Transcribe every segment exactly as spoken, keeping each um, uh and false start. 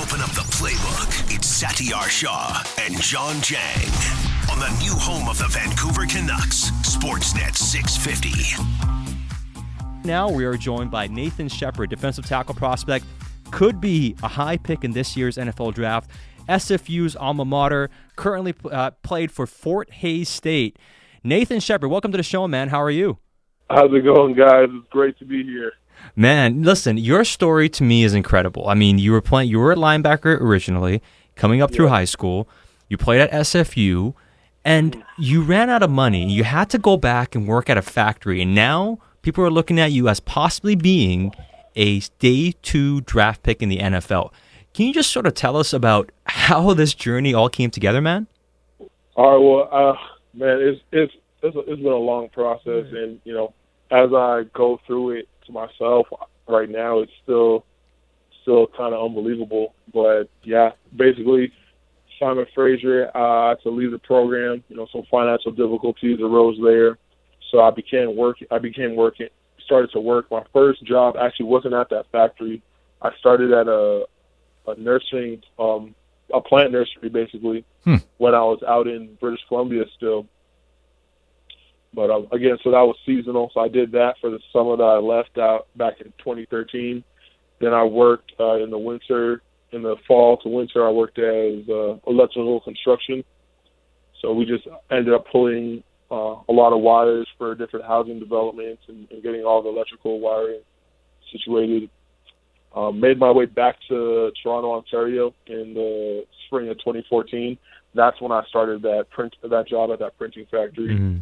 Open up the playbook. It's Satyar Shah and John Jang on the new home of the Vancouver Canucks, Sportsnet six fifty. Now we are joined by Nathan Shepherd, defensive tackle prospect. Could be a high pick in this year's N F L draft. S F U's alma mater, currently uh, played for Fort Hays State. Nathan Shepherd, welcome to the show, man. How are you? How's it going, guys? It's great to be here. Man, listen, your story to me is incredible. I mean, you were playing, you were a linebacker originally, coming up through Yeah. high school. You played at S F U, and you ran out of money. You had to go back and work at a factory, and now people are looking at you as possibly being a day two draft pick in the N F L. Can you just sort of tell us about how this journey all came together, man? All right, well, uh, man, it's it's it's, a, it's been a long process, and you know, as I go through it to myself right now, it's still still kind of unbelievable. But yeah, basically, Simon Fraser, uh, I had to leave the program. You know, some financial difficulties arose there, so I began working. I became working, started to work. My first job actually wasn't at that factory. I started at a a nursing, um, a plant nursery, basically, Hmm. when I was out in British Columbia still. But um, again, so that was seasonal. So I did that for the summer that I left out back in twenty thirteen. Then I worked uh, in the winter, in the fall to winter, I worked as uh, electrical construction. So we just ended up pulling uh, a lot of wires for different housing developments and, and getting all the electrical wiring situated. Um, made my way back to Toronto, Ontario in the spring of twenty fourteen. That's when I started that print that job at that printing factory. Mm-hmm.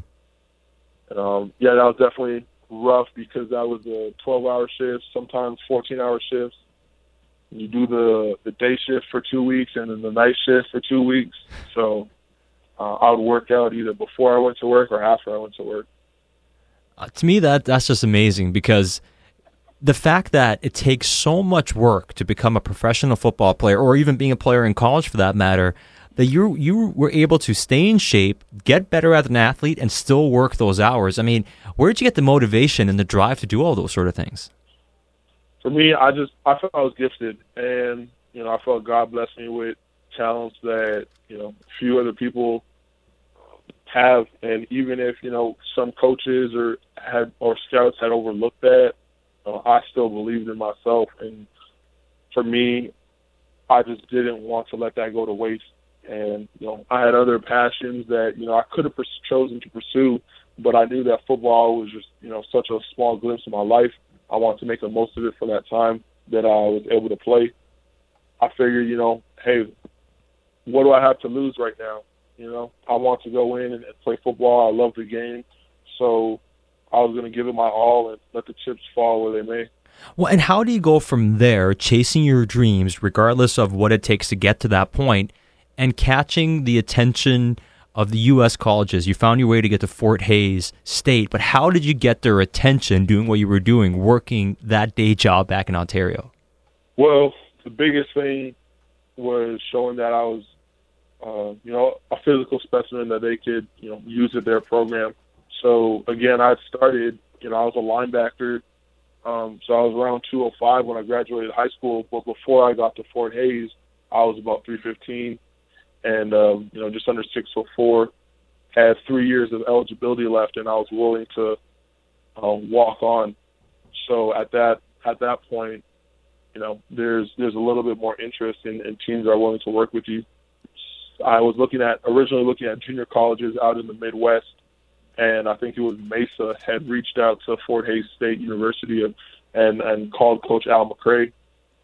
Um, yeah, that was definitely rough because that was a twelve-hour shift, sometimes fourteen-hour shifts. You do the, the day shift for two weeks and then the night shift for two weeks. So uh, I would work out either before I went to work or after I went to work. Uh, to me, that that's just amazing because the fact that it takes so much work to become a professional football player, or even being a player in college for that matter, that you you were able to stay in shape, get better as an athlete, and still work those hours. I mean, where did you get the motivation and the drive to do all those sort of things? For me, I just I felt I was gifted, and you know I felt God blessed me with talents that you know few other people have, and even if you know some coaches or had or scouts had overlooked that, uh, I still believed in myself, and for me, I just didn't want to let that go to waste. And you know, I had other passions that you know I could have pers- chosen to pursue, but I knew that football was just you know such a small glimpse of my life. I wanted to make the most of it for that time that I was able to play. I figured, you know, hey, what do I have to lose right now? You know, I want to go in and, and play football. I love the game, so I was going to give it my all and let the chips fall where they may. Well, and how do you go from there, chasing your dreams, regardless of what it takes to get to that point, and catching the attention of the U S colleges? You found your way to get to Fort Hays State, but how did you get their attention doing what you were doing, working that day job back in Ontario? Well, the biggest thing was showing that I was, uh, you know, a physical specimen that they could, you know, use at their program. So, again, I started, you know, I was a linebacker. Um, so I was around two oh five when I graduated high school, but before I got to Fort Hays, I was about three fifteen. And, um, you know, just under six foot four, had three years of eligibility left, and I was willing to um, walk on. So at that at that point, you know, there's there's a little bit more interest in, in teams that are willing to work with you. I was looking at originally looking at junior colleges out in the Midwest, and I think it was Mesa had reached out to Fort Hays State University and and, and called Coach Al McCray,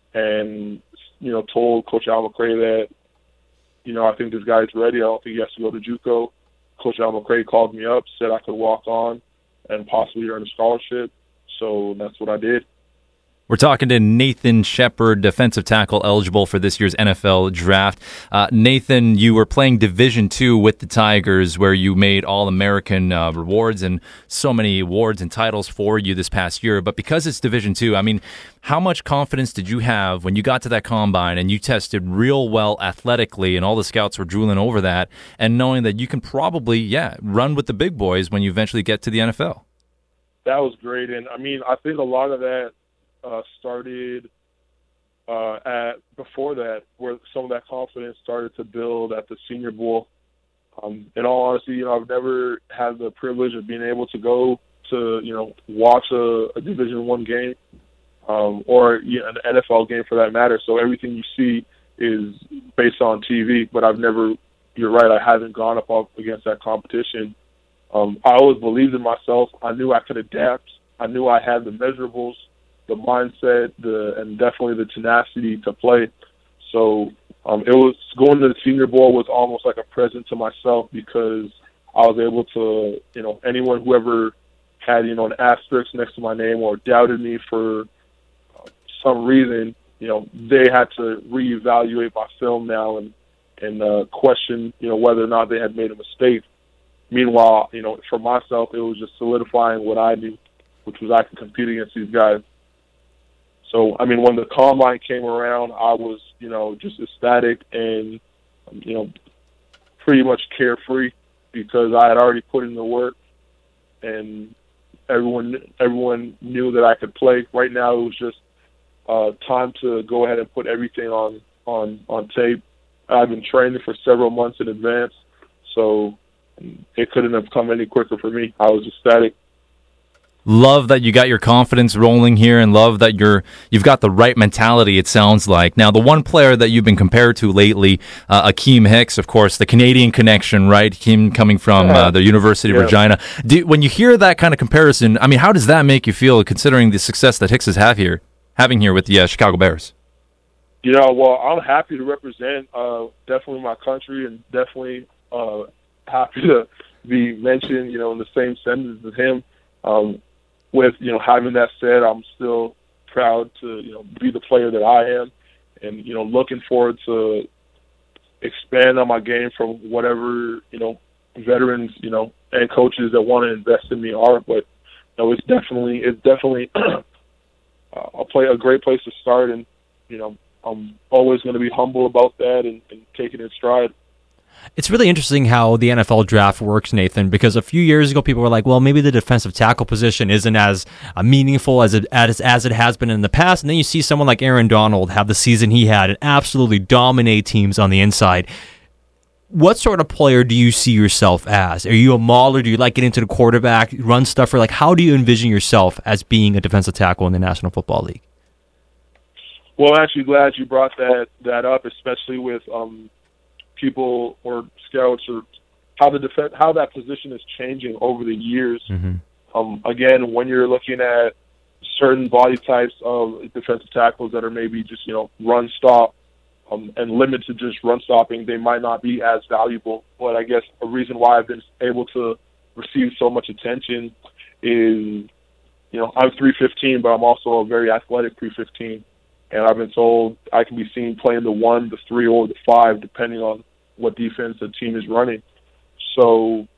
and you know told Coach Al McCray that, you know, I think this guy's ready. I don't think he has to go to JUCO. Coach Al McCray called me up, said I could walk on and possibly earn a scholarship. So that's what I did. We're talking to Nathan Shepherd, defensive tackle eligible for this year's N F L draft. Uh, Nathan, you were playing Division two with the Tigers, where you made All-American uh, rewards and so many awards and titles for you this past year. But because it's Division two, I mean, how much confidence did you have when you got to that combine and you tested real well athletically and all the scouts were drooling over that, and knowing that you can probably, yeah, run with the big boys when you eventually get to the N F L? That was great. And, I mean, I think a lot of that Uh, started uh, at before that, where some of that confidence started to build at the Senior Bowl. Um, in all honesty, you know, I've never had the privilege of being able to go to, you know, watch a, a Division One game um, or you know, an N F L game for that matter. So everything you see is based on T V, but I've never, you're right, I haven't gone up, up against that competition. Um, I always believed in myself. I knew I could adapt. I knew I had the measurables, the mindset, the and definitely the tenacity to play. So um, it was going to the Senior Bowl was almost like a present to myself because I was able to, you know, anyone who ever had, you know, an asterisk next to my name or doubted me for some reason, you know, they had to reevaluate my film now and and uh, question, you know, whether or not they had made a mistake. Meanwhile, you know, for myself, it was just solidifying what I knew, which was I could compete against these guys. So, I mean, when the combine came around, I was, you know, just ecstatic and, you know, pretty much carefree because I had already put in the work and everyone everyone knew that I could play. Right now, it was just uh, time to go ahead and put everything on, on, on tape. I've been training for several months in advance, so it couldn't have come any quicker for me. I was ecstatic. Love that you got your confidence rolling here and love that you're, you've got the right mentality, it sounds like. Now, the one player that you've been compared to lately, uh, Akeem Hicks, of course, the Canadian connection, right? Him coming from uh, the University yeah. of Regina. Do, when you hear that kind of comparison, I mean, how does that make you feel considering the success that Hicks has have here, having here with the uh, Chicago Bears? You know, well, I'm happy to represent uh, definitely my country and definitely uh, happy to be mentioned, you know, in the same sentence as him. Um, with, you know, having that said, I'm still proud to, you know, be the player that I am and, you know, looking forward to expand on my game from whatever, you know, veterans, you know, and coaches that want to invest in me are. But, you know, it's definitely, it's definitely a, play, a great place to start and, you know, I'm always going to be humble about that and, and take it in stride. It's really interesting how the N F L draft works, Nathan, because a few years ago people were like, well, maybe the defensive tackle position isn't as uh, meaningful as it, as, as it has been in the past. And then you see someone like Aaron Donald have the season he had and absolutely dominate teams on the inside. What sort of player do you see yourself as? Are you a mauler? Do you like getting to the quarterback, run stuffer? Like, how do you envision yourself as being a defensive tackle in the National Football League? Well, I'm actually glad you brought that, that up, especially with um, people or scouts or how the defense, how that position is changing over the years. Mm-hmm. Um, again, when you're looking at certain body types of defensive tackles that are maybe just, you know, run stop um, and limited to just run stopping, they might not be as valuable. But I guess a reason why I've been able to receive so much attention is, you know, I'm three fifteen, but I'm also a very athletic three fifteen. And I've been told I can be seen playing the one, the three, or the five, depending on what defense the team is running. So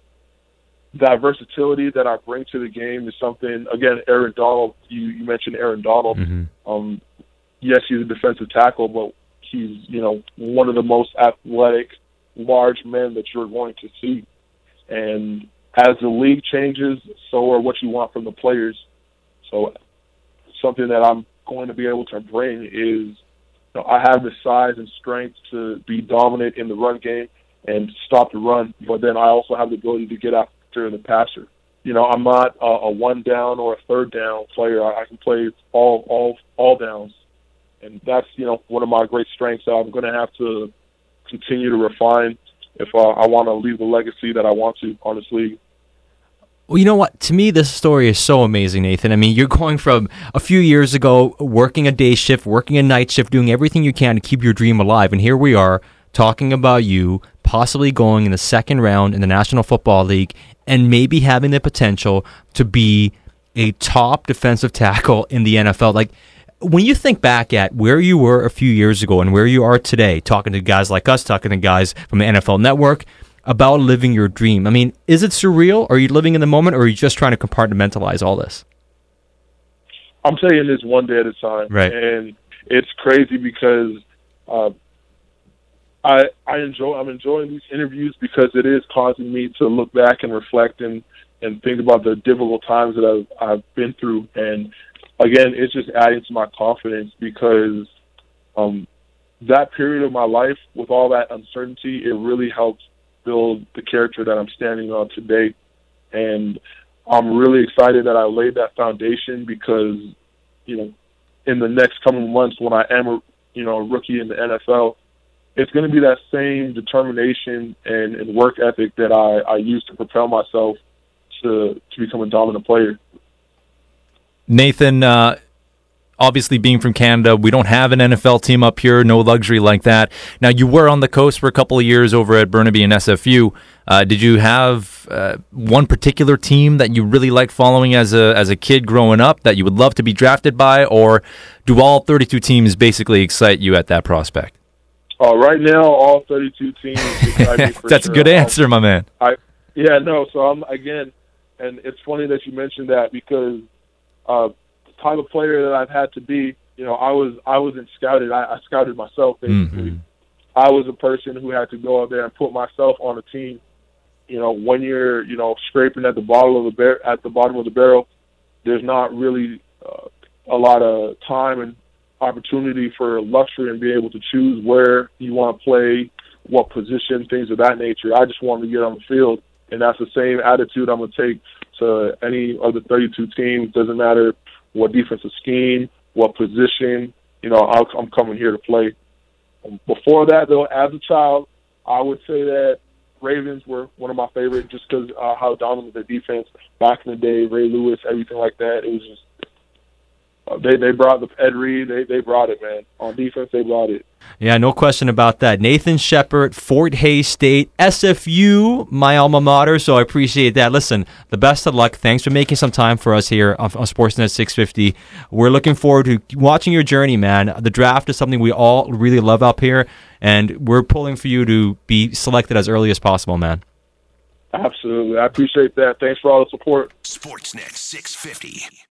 that versatility that I bring to the game is something, again, Aaron Donald, you, you mentioned Aaron Donald. Mm-hmm. Um, yes, he's a defensive tackle, but he's, you know, one of the most athletic, large men that you're going to see. And as the league changes, so are what you want from the players. So something that I'm going to be able to bring is, you know, I have the size and strength to be dominant in the run game and stop the run, but then I also have the ability to get after the passer. You know, I'm not a, a one down or a third down player. I, I can play all all all downs, and that's, you know, one of my great strengths that I'm going to have to continue to refine if uh, I want to leave the legacy that I want to on this league. Well, you know what? To me, this story is so amazing, Nathan. I mean, you're going from a few years ago working a day shift, working a night shift, doing everything you can to keep your dream alive. And here we are talking about you possibly going in the second round in the National Football League and maybe having the potential to be a top defensive tackle in the N F L. Like, when you think back at where you were a few years ago and where you are today, talking to guys like us, talking to guys from the N F L Network, about living your dream. I mean, is it surreal? Are you living in the moment, or are you just trying to compartmentalize all this? I'm taking this one day at a time. Right. And it's crazy because uh, I I enjoy I'm enjoying these interviews because it is causing me to look back and reflect and, and think about the difficult times that I've I've been through. And again, it's just adding to my confidence because um, that period of my life, with all that uncertainty, it really helped build the character that I'm standing on today. And I'm really excited that I laid that foundation because, you know, in the next coming months when I am a, you know, a rookie in the N F L, it's going to be that same determination and, and work ethic that I, I used to propel myself to, to become a dominant player. Nathan, uh, obviously being from Canada, we don't have an N F L team up here, no luxury like that. Now, you were on the coast for a couple of years over at Burnaby and S F U. Uh, did you have uh, one particular team that you really liked following as a as a kid growing up that you would love to be drafted by, or do all thirty-two teams basically excite you at that prospect? Uh, right now, all thirty-two teams excite me for That's sure. a good answer, my man. I, yeah, no, so I'm, again, and it's funny that you mentioned that because uh, the type of player that I've had to be, you know, I was I wasn't scouted. I, I scouted myself, basically. Mm-hmm. I was a person who had to go out there and put myself on a team. You know, when you're, you know, scraping at the bottom of the bar- at the bottom of the barrel, there's not really uh, a lot of time and opportunity for luxury and be able to choose where you want to play, what position, things of that nature. I just wanted to get on the field, and that's the same attitude I'm going to take to any of the thirty-two teams. Doesn't matter what defensive scheme, what position, you know, I'll, I'm coming here to play. Before that, though, as a child, I would say that Ravens were one of my favorites just because uh, how dominant their defense back in the day, Ray Lewis, everything like that. It was just uh, they they brought the Ed Reed, they they brought it, man. On defense, they brought it. Yeah, no question about that. Nathan Shepard, Fort Hays State, S F U, my alma mater, so I appreciate that. Listen, the best of luck. Thanks for making some time for us here on, on Sportsnet six fifty. We're looking forward to watching your journey, man. The draft is something we all really love up here, and we're pulling for you to be selected as early as possible, man. Absolutely. I appreciate that. Thanks for all the support. Sportsnet six fifty.